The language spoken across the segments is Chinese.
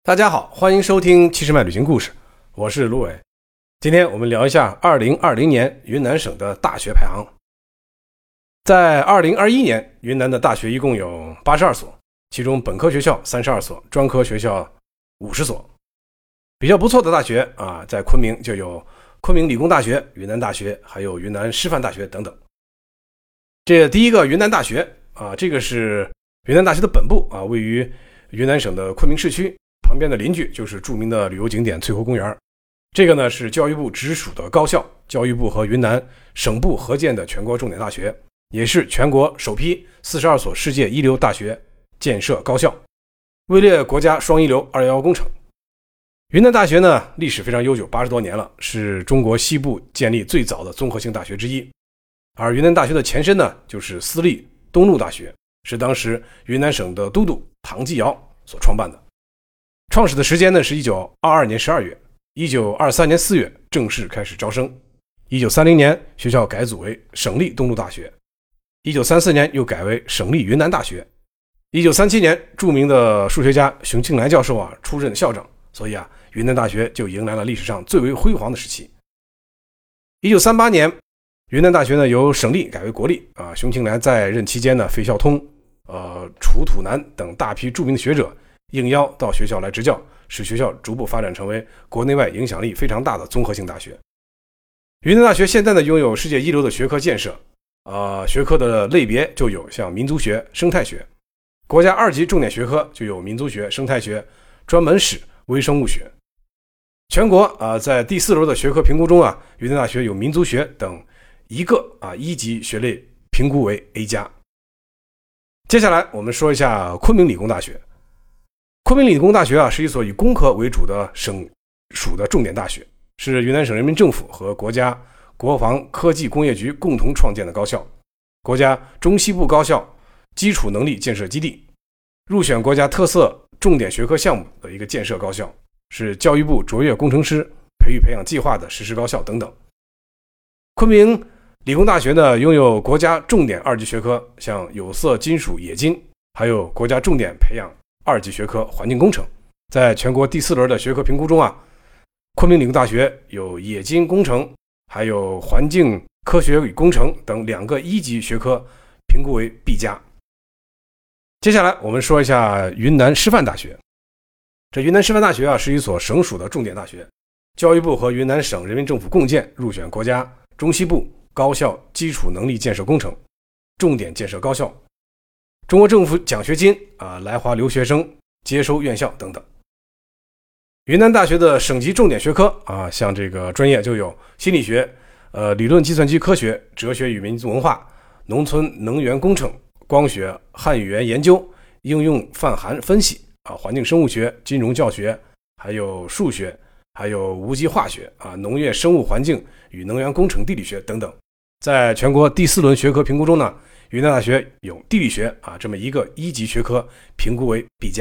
大家好，欢迎收听七十迈旅行故事，我是卢伟。今天我们聊一下2020年云南省的大学排行。在2021年，云南的大学一共有82所，其中本科学校32所，专科学校50所。比较不错的大学在昆明就有昆明理工大学、云南大学，还有云南师范大学等等。这第一个云南大学这个是云南大学的本部位于云南省的昆明市区。旁边的邻居就是著名的旅游景点翠湖公园。这个呢是教育部直属的高校，教育部和云南省部合建的全国重点大学，也是全国首批42所世界一流大学建设高校，位列国家双一流211工程。云南大学呢历史非常悠久，80多年了，是中国西部建立最早的综合性大学之一。而云南大学的前身呢就是私立东路大学，是当时云南省的都督唐继尧所创办的。创始的时间呢是1922年12月，1923年4月正式开始招生。1930年学校改组为省立东路大学，1934年又改为省立云南大学。1937年著名的数学家熊庆来教授出任校长，所以云南大学就迎来了历史上最为辉煌的时期。1938年云南大学呢由省立改为国立熊庆来在任期间呢，费孝通、楚土南等大批著名的学者应邀到学校来执教，使学校逐步发展成为国内外影响力非常大的综合性大学。云南大学现在呢拥有世界一流的学科建设，学科的类别就有像民族学、生态学，国家2级重点学科就有民族学、生态学、专门史、微生物学。全国在第4轮的学科评估中云南大学有民族学等一个1级学类评估为 A+。接下来我们说一下昆明理工大学。昆明理工大学是一所以工科为主的省属的重点大学，是云南省人民政府和国家国防科技工业局共同创建的高校，国家中西部高校基础能力建设基地，入选国家特色重点学科项目的一个建设高校，是教育部卓越工程师培养计划的实施高校等等。昆明理工大学呢拥有国家重点2级学科，像有色金属冶金，还有国家重点培养2级学科环境工程。在全国第4轮的学科评估中昆明理工大学有冶金工程还有环境科学与工程等2个1级学科评估为 B+。 接下来我们说一下云南师范大学。这云南师范大学是一所省属的重点大学，教育部和云南省人民政府共建，入选国家中西部高校基础能力建设工程重点建设高校，中国政府奖学金来华留学生接收院校等等。云南大学的省级重点学科像这个专业就有心理学、理论计算机科学、哲学与民族文化、农村能源工程、光学、汉语言研究、应用泛函分析环境生物学、金融教学，还有数学，还有无机化学农业生物环境与能源工程地理学等等。在全国第4轮学科评估中呢，云南大学有地理学这么一个1级学科评估为 B+。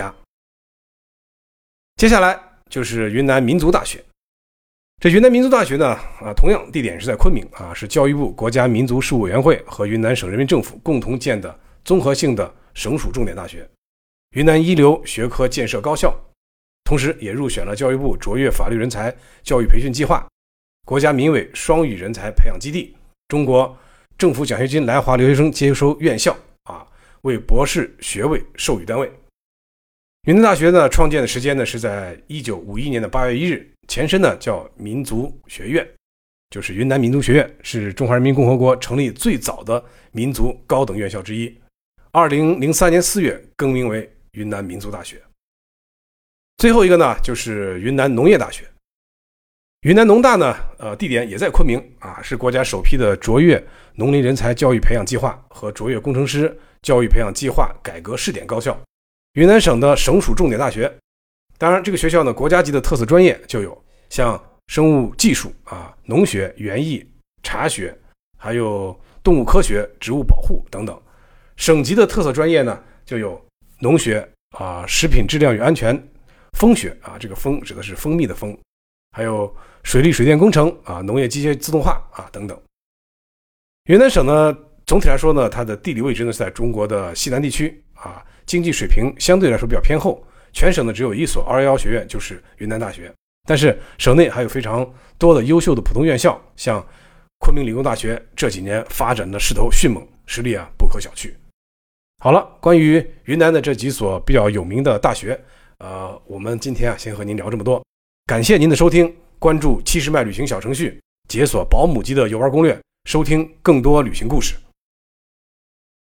接下来就是云南民族大学。这云南民族大学呢同样地点是在昆明是教育部国家民族事务委员会和云南省人民政府共同建的综合性的省属重点大学，云南一流学科建设高校，同时也入选了教育部卓越法律人才教育培训计划、国家民委双语人才培养基地、中国政府奖学金来华留学生接收院校为博士学位授予单位。云南大学呢创建的时间呢是在1951年的8月1日，前身呢叫民族学院，就是云南民族学院，是中华人民共和国成立最早的民族高等院校之一。2003年4月更名为云南民族大学。最后一个呢就是云南农业大学。云南农大呢地点也在昆明是国家首批的卓越农林人才教育培养计划和卓越工程师教育培养计划改革试点高校，云南省的省属重点大学。当然这个学校呢国家级的特色专业就有像生物技术农学、园艺、茶学，还有动物科学、植物保护等等。省级的特色专业呢就有农学食品质量与安全、蜂学这个蜂指的是蜂蜜的蜂，还有水利水电工程农业机械自动化等等。云南省呢总体来说呢，它的地理位置呢是在中国的西南地区经济水平相对来说比较偏后， 全省呢只有一所211学院，就是云南大学。但是省内还有非常多的优秀的普通院校，像昆明理工大学这几年发展的势头迅猛，实力不可小觑。好了，关于云南的这几所比较有名的大学，我们今天先和您聊这么多。感谢您的收听，关注70迈旅行小程序，解锁保姆级的游玩攻略，收听更多旅行故事。